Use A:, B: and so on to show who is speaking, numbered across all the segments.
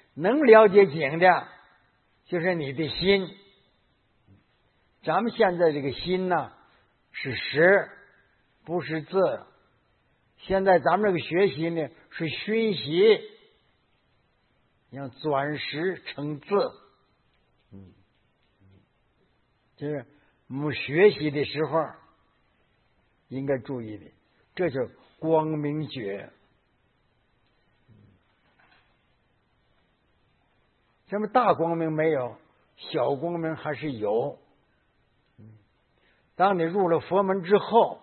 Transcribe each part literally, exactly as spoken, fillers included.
A: 能了解经的，就是你的心。咱们现在这个心呢，是识，不是字。现在咱们这个学习呢，是熏习，要转识成字。嗯，就是我们学习的时候应该注意的，这就是光明觉。什么大光明没有，小光明还是有。当你入了佛门之后，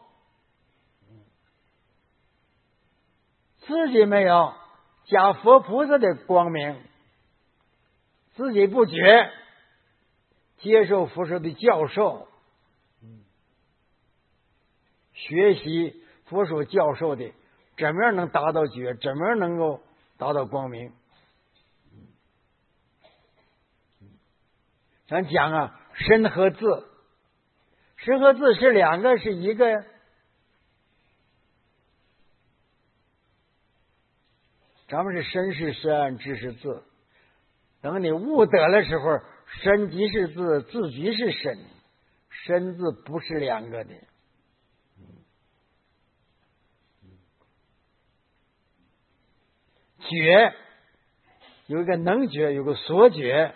A: 自己没有假佛菩萨的光明，自己不觉，接受佛说的教授，学习佛所教授的，怎么样能达到觉，怎么样能够达到光明。咱讲啊，身和字，身和字是两个，是一个呀。咱们是身是身，字是字。等你悟得的时候，身即是字，字即是身，身字不是两个的。觉有一个能觉，有个所觉。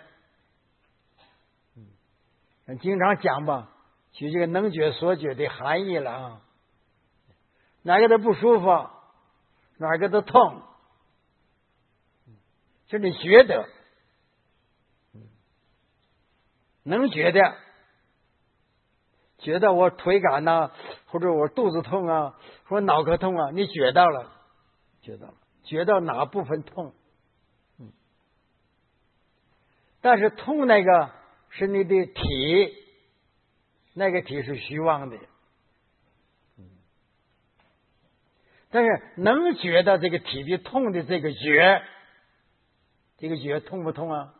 A: 经常讲吧，举这个能觉所觉的含义了啊。哪个都不舒服，哪个都痛，是你觉得能觉得，觉得我腿感呐、啊，或者我肚子痛啊，或者脑壳痛啊，你觉到了，觉到了，觉到哪部分痛？嗯，但是痛那个是你的体，那个体是虚妄的。但是能觉到这个体的痛的这个觉，这个觉痛不痛啊？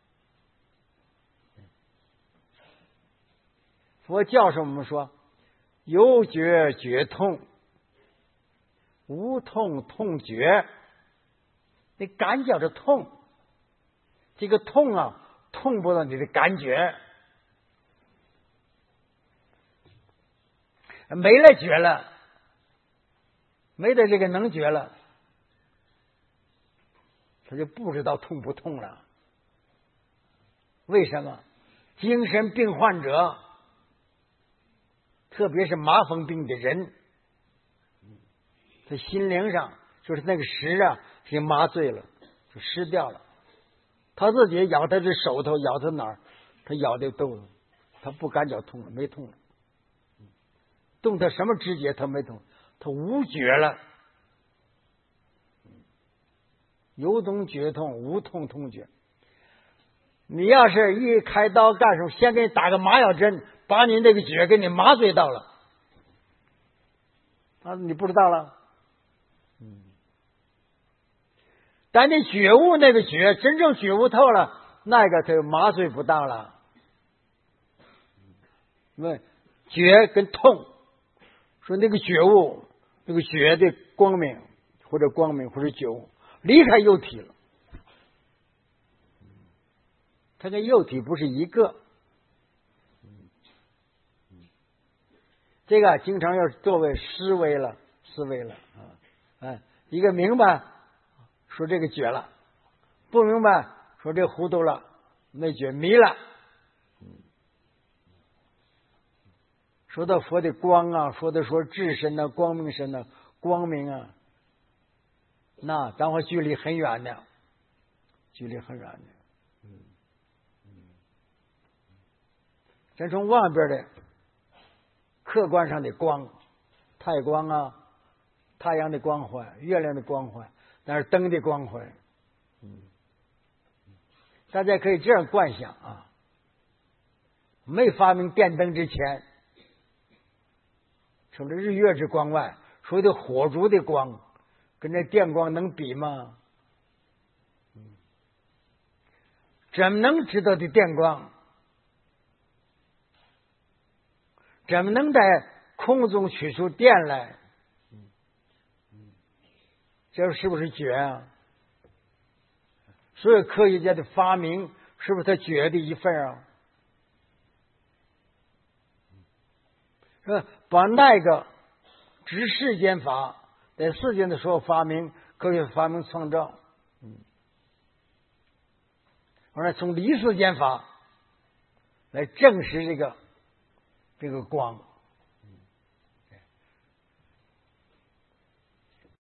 A: 佛教授我们说，有觉觉痛，无痛痛觉。你感觉着痛，这个痛啊，痛不到你的感觉，没了觉了，没得这个能觉了，他就不知道痛不痛了。为什么？精神病患者，特别是麻风病的人，他心灵上就是那个识啊，就麻醉了，就失掉了。他自己咬他的手头，咬他哪儿，他咬的都，他不感觉痛了，没痛了。动他什么直觉，他没痛，他无觉了。有种觉痛，无痛痛觉。你要是一开刀干什么，先给你打个麻药针，把你那个觉给你麻醉到了，啊，你不知道了。嗯，但你觉悟那个觉，真正觉悟透了，那个他麻醉不到了。因为觉跟痛，说那个觉悟，那个觉的光明或者光明或者觉悟离开肉体了，它跟肉体不是一个。这个经常要作为思维了，思维了啊！哎，一个明白说这个觉了，不明白说这糊涂了，那觉迷了。说到佛的光啊，说的说智身啊，光明身啊，光明啊，那咱会距离很远的，距离很远的。嗯嗯，咱从外边的客观上的光，太光啊，太阳的光环，月亮的光环，那是灯的光环。嗯，大家可以这样观想啊，没发明电灯之前，除了日月之光外，所谓的火烛的光，跟这电光能比吗？嗯，怎么能知道的电光？怎么能在空中取出电来？这是不是觉啊？ 所有科学家的发明是不是他觉的一份啊？是吧？把那个指世间法在世间的所有发明，科学发明创造，嗯，完了从离世间法来证实这个这个光。